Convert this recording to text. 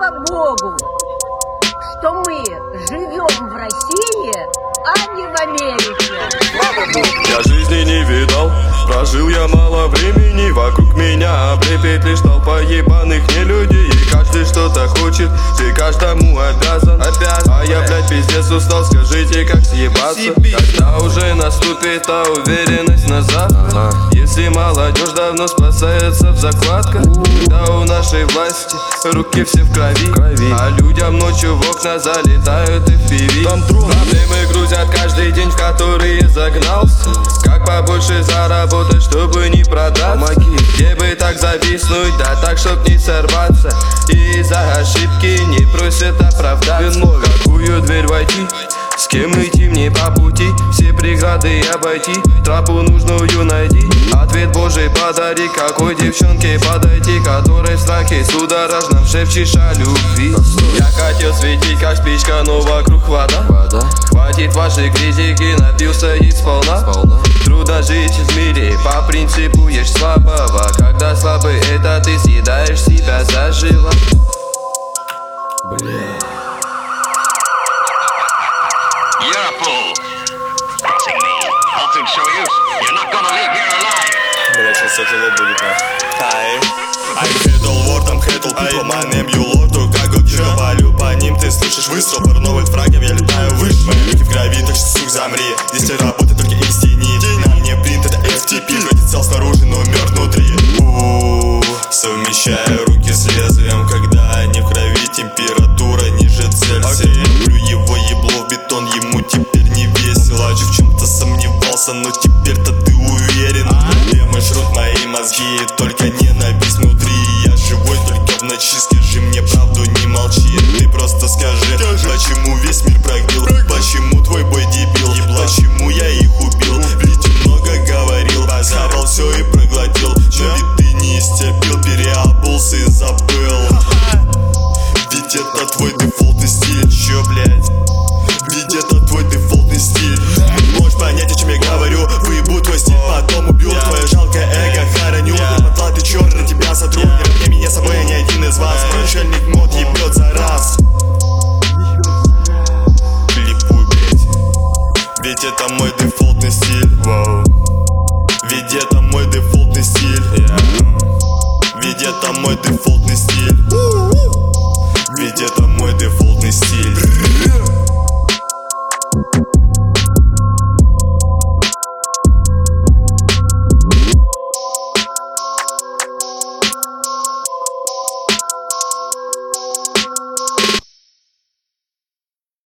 слава Богу, что мы живем в России, а не в Америке. Я жизни не видал, прожил я мало времени. Вокруг меня облепит лишь толпа ебаных нелюдей. И каждый что-то хочет, ты каждому обязан. А я, блядь, пиздец устал, скажите, как съебаться? Когда уже наступит та уверенность назад? Если молодежь давно спасается в закладках, когда у нашей власти руки все в крови, а людям ночью в окна залетают FPV. Проблемы грузят каждый день, в которые загнался. Как побольше заработать, чтобы не продаться? Где бы так зависнуть, да так, чтоб не сорваться. И за ошибки не просят оправдаться. Какую дверь войти? С кем идти мне по пути? Все преграды обойти, тропу нужную найди. Ответ Божий подари, какой девчонке подойти, которой в страхе судорожном шепчешь о любви. Я хотел светить, как спичка, но вокруг вода. Хватит вашей критики, напился и сполна. Трудно жить в мире по принципу ешь слабого. Когда слабый, это ты съедаешь себя заживо. You're a fool. Crossing me. I'll soon show you. You're not gonna leave here alive. Бля, сейчас тяжело будет, I'm Heddle Word, I'm Heddle People, my name you Lord, как я говорю по ним, ты слышишь выстрел, парновых фрагов, я летаю выше. Мои руки в крови, так что, сук, замри. Здесь не работает только инстинкт. На мне принт, это FTP, ходит цел снаружи, но мертв внутри. Совмещаю руки с лезвием, когда они в крови, температура ниже Цельсия. Люблю его ебло в бетон, ему теперь не весело. В чем-то сомневался, но теперь-то ты уверен. Где маршрут мои мозги, только ненависть внутри. Я живой только в ночи, скажи мне правду, не молчи. Ты просто скажи, почему весь мир прогнил? Почему твой бой дебил? Почему я их убил? Ведь много говорил, схавал все и проглотил. Но ведь ты не истерпел, переобулся и забыл. Ведь это твой дефолтный стиль. Чё, блядь? Ведь это твой дефолтный стиль. Можешь понять, о чем я говорю? Выебу твой стиль, потом убью. Твое жалкое эго хороню. Мотла ты черный, тебя сотру. Не равняй меня собой, я не один из вас. Прочельник мод ебет за раз. Клипуй, блядь. Ведь это мой дефолтный стиль. Ведь это мой дефолтный стиль. Ведь это мой дефолтный стиль. Ведь это мой дефолтный стиль.